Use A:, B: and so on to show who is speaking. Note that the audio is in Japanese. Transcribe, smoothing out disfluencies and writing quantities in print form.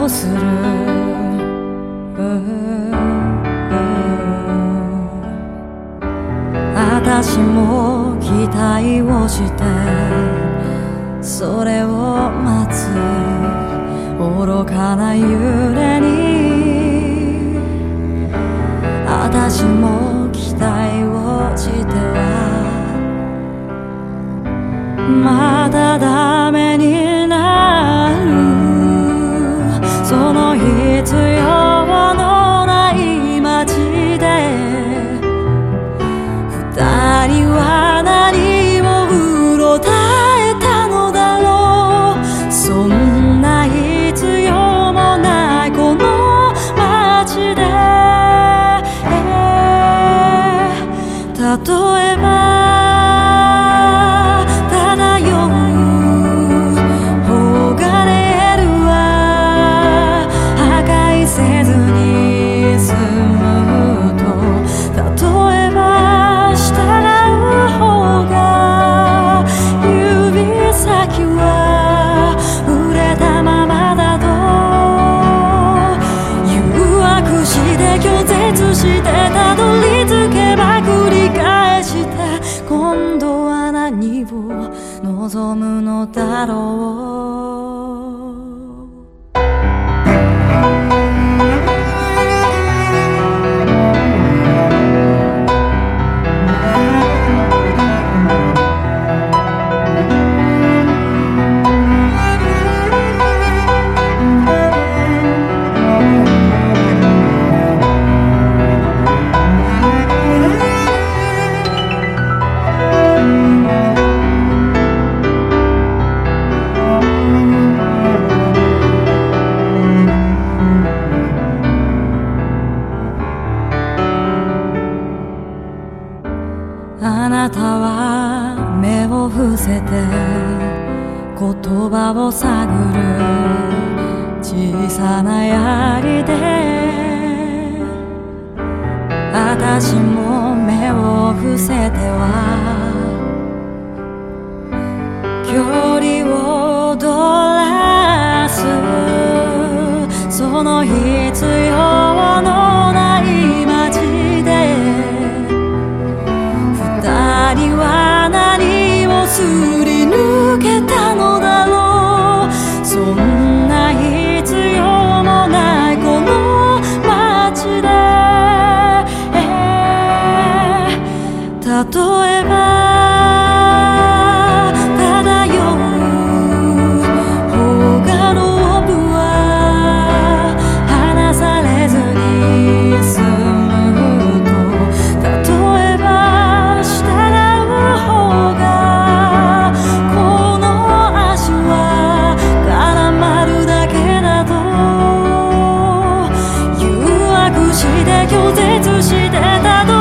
A: をする私も期待をしてそれを待つ愚かな揺れに私も期待をしてはまだダメになるその必要のない街で二人は何をうろたえたのだろうそんな必要もないこの街で例えばしてたどり着けば繰り返して今度は何を望むのだろうあなたは目を伏せて言葉を探る小さな槍で私も目を伏せては距離を踊らすその必要のない街で二人は何をすり抜けたのだろうそんな必要もないこの街で例えば拒絶してた